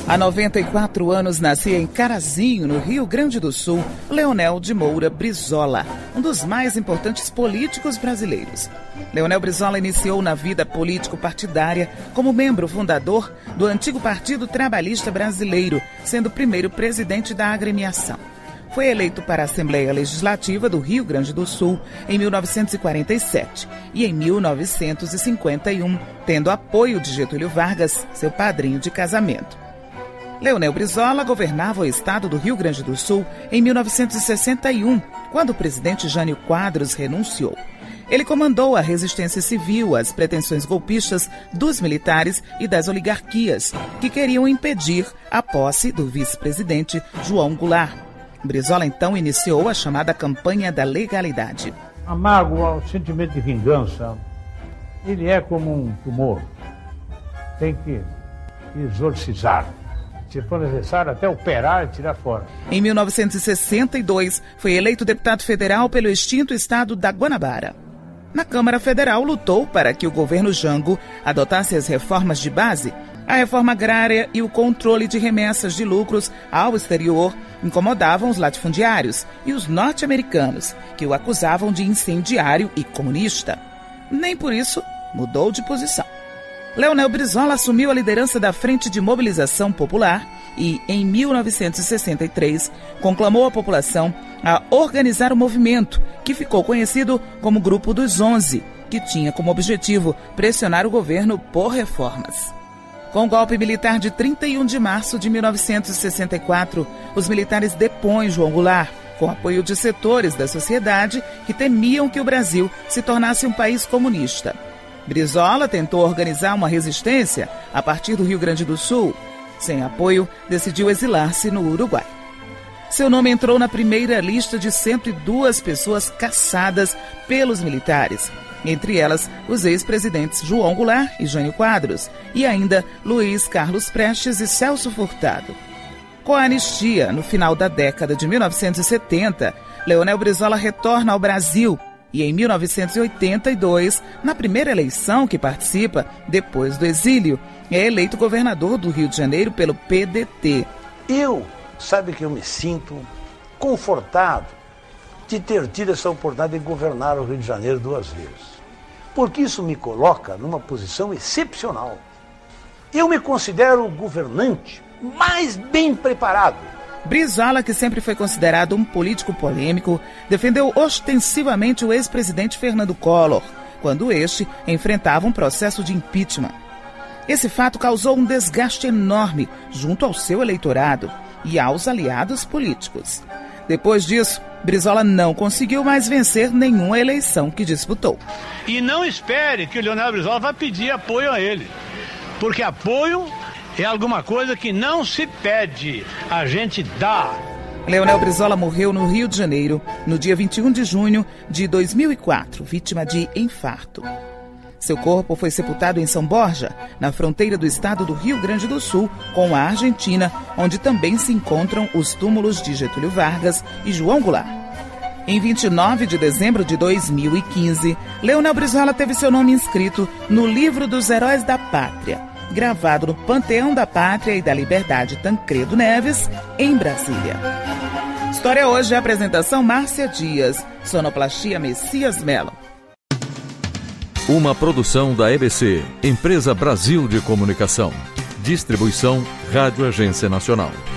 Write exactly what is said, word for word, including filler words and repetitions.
Há noventa e quatro anos nascia em Carazinho, no Rio Grande do Sul, Leonel de Moura Brizola, um dos mais importantes políticos brasileiros. Leonel Brizola iniciou na vida político-partidária como membro fundador do antigo Partido Trabalhista Brasileiro, sendo o primeiro presidente da agremiação. Foi eleito para a Assembleia Legislativa do Rio Grande do Sul em mil novecentos e quarenta e sete e em mil novecentos e cinquenta e um, tendo apoio de Getúlio Vargas, seu padrinho de casamento. Leonel Brizola governava o estado do Rio Grande do Sul em mil novecentos e sessenta e um, quando o presidente Jânio Quadros renunciou. Ele comandou a resistência civil às pretensões golpistas dos militares e das oligarquias, que queriam impedir a posse do vice-presidente João Goulart. Brizola então iniciou a chamada campanha da legalidade. A mágoa, o sentimento de vingança, ele é como um tumor. Tem que exorcizar. Se for necessário, até operar e tirar fora. Em mil novecentos e sessenta e dois, foi eleito deputado federal pelo extinto estado da Guanabara. Na Câmara Federal, lutou para que o governo Jango adotasse as reformas de base. A reforma agrária e o controle de remessas de lucros ao exterior incomodavam os latifundiários e os norte-americanos, que o acusavam de incendiário e comunista. Nem por isso mudou de posição. Leonel Brizola assumiu a liderança da Frente de Mobilização Popular e, em mil novecentos e sessenta e três, conclamou a população a organizar o movimento, que ficou conhecido como Grupo dos Onze, que tinha como objetivo pressionar o governo por reformas. Com o golpe militar de trinta e um de março de mil novecentos e sessenta e quatro, os militares depõem João Goulart, com apoio de setores da sociedade que temiam que o Brasil se tornasse um país comunista. Brizola tentou organizar uma resistência a partir do Rio Grande do Sul. Sem apoio, decidiu exilar-se no Uruguai. Seu nome entrou na primeira lista de cento e duas pessoas caçadas pelos militares, entre elas os ex-presidentes João Goulart e Jânio Quadros, e ainda Luiz Carlos Prestes e Celso Furtado. Com a anistia, no final da década de mil novecentos e setenta, Leonel Brizola retorna ao Brasil e, em mil novecentos e oitenta e dois, na primeira eleição que participa, depois do exílio, é eleito governador do Rio de Janeiro pelo P D T. Eu, sabe que eu me sinto confortado de ter tido essa oportunidade de governar o Rio de Janeiro duas vezes. Porque isso me coloca numa posição excepcional. Eu me considero o governante mais bem preparado. Brizola, que sempre foi considerado um político polêmico, defendeu ostensivamente o ex-presidente Fernando Collor, quando este enfrentava um processo de impeachment. Esse fato causou um desgaste enorme junto ao seu eleitorado e aos aliados políticos. Depois disso, Brizola não conseguiu mais vencer nenhuma eleição que disputou. E não espere que o Leonel Brizola vá pedir apoio a ele, porque apoio é alguma coisa que não se pede, a gente dá. Leonel Brizola morreu no Rio de Janeiro no dia vinte e um de junho de dois mil e quatro, vítima de infarto. Seu corpo foi sepultado em São Borja, na fronteira do estado do Rio Grande do Sul com a Argentina, onde também se encontram os túmulos de Getúlio Vargas e João Goulart. Em vinte e nove de dezembro de dois mil e quinze, Leonel Brizola teve seu nome inscrito no Livro dos Heróis da Pátria, gravado no Panteão da Pátria e da Liberdade Tancredo Neves, em Brasília. História Hoje, apresentação Márcia Dias, sonoplastia Messias Melo. Uma produção da E B C, Empresa Brasil de Comunicação. Distribuição Rádio Agência Nacional.